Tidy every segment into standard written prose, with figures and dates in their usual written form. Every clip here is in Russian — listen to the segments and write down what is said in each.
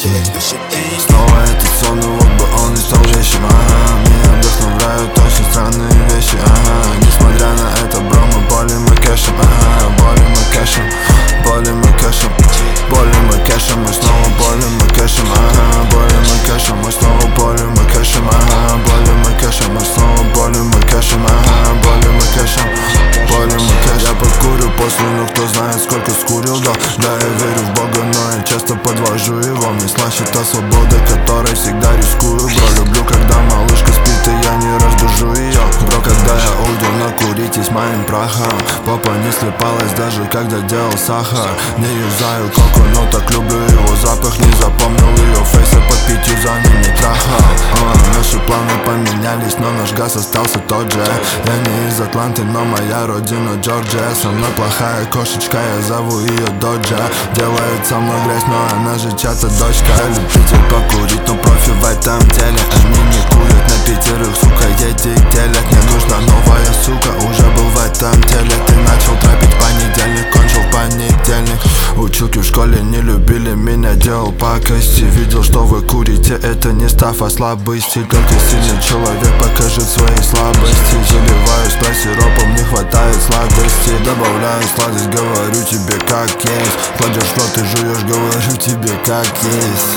Снова этот сон, и вот бы он не стал вещим. Меня вдохновляют очень странные вещи. Несмотря на это, бро, мы болим и кэшем. Болим и кэшем, болим и кэшем, болим и кэшем. Мы снова болим и кэшем. Болим и кэшем, мы снова болим и кэшем. Болим и кэшем, мы снова болим и кэшем. Болим и кэшем, болим и кэшем. Я покурю после, но кто знает, сколько скурил, да. Да, я верю в Бога, но я часто подвожу его. Мне слаще та свобода, которой всегда рискую. Бро, люблю, когда малышка спит, и я не разбужу ее. Бро, когда я уйду накуритесь моим прахом. Папа не слепалась даже когда делал сахар. Не юзаю коку, но так люблю его запах. Не запомнил ее фейса под 5 за ними трахал. Наши планы поменялись, но наш газ остался тот же. Я не из Атланты, но моя родина Джорджия. Со мной плохая кошечка, я зову ее Доджа. Делает со мной грязь, но она же чья-то дочка. Любитель покурить, но профи в этом деле. Они не курят на пятерых, сука, едет телек. Мне нужна новая сука, уже был в этом теле. Ты начал трэпить понедельник, кончил понедельник. Училки в школе не любили меня, делал пакости. Видел, что вы курите, это не став, а слабости. Только сильный человек покажет свои слабости. Заливаюсь по сиропом, не хватает сладости. Добавляю сладость, говорю тебе как есть. Кладешь в рот и жуешь, говорю тебе как есть.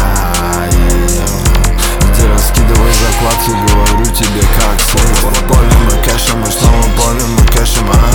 Иди раскидывай закладки, говорю тебе как сейф. Болим и кэшем, мы снова болим и кэшем.